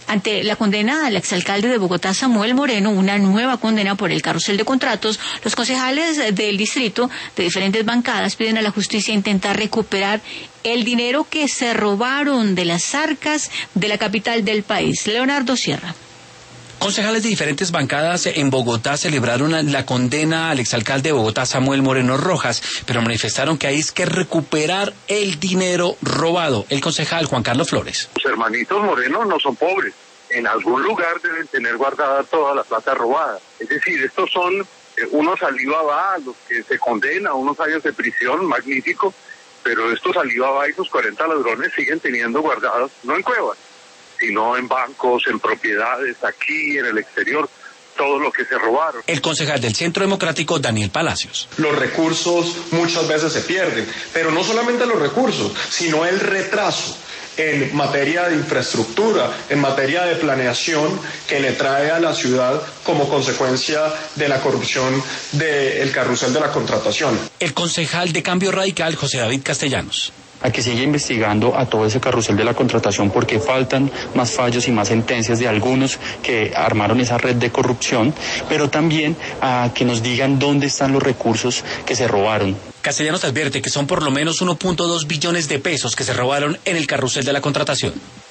Ante la condena al exalcalde de Bogotá, Samuel Moreno, una nueva condena por el carrusel de contratos, los concejales del distrito de diferentes bancadas piden a la justicia intentar recuperar el dinero que se robaron de las arcas de la capital del país. Leonardo Sierra. Concejales de diferentes bancadas en Bogotá celebraron la condena al exalcalde de Bogotá, Samuel Moreno Rojas, pero manifestaron que hay que recuperar el dinero robado. El concejal Juan Carlos Flores. Los hermanitos Moreno no son pobres. En algún lugar deben tener guardada toda la plata robada. Es decir, estos son unos Alibaba, los que se condena a unos años de prisión, magnífico, pero estos Alibaba y sus 40 ladrones siguen teniendo guardados, no en cuevas, sino en bancos, en propiedades, aquí, en el exterior, todo lo que se robaron. El concejal del Centro Democrático, Daniel Palacios. Los recursos muchas veces se pierden, pero no solamente los recursos, sino el retraso en materia de infraestructura, en materia de planeación que le trae a la ciudad como consecuencia de la corrupción del carrusel de la contratación. El concejal de Cambio Radical, José David Castellanos. A que siga investigando a todo ese carrusel de la contratación porque faltan más fallos y más sentencias de algunos que armaron esa red de corrupción, pero también a que nos digan dónde están los recursos que se robaron. Castellanos advierte que son por lo menos 1.2 billones de pesos que se robaron en el carrusel de la contratación.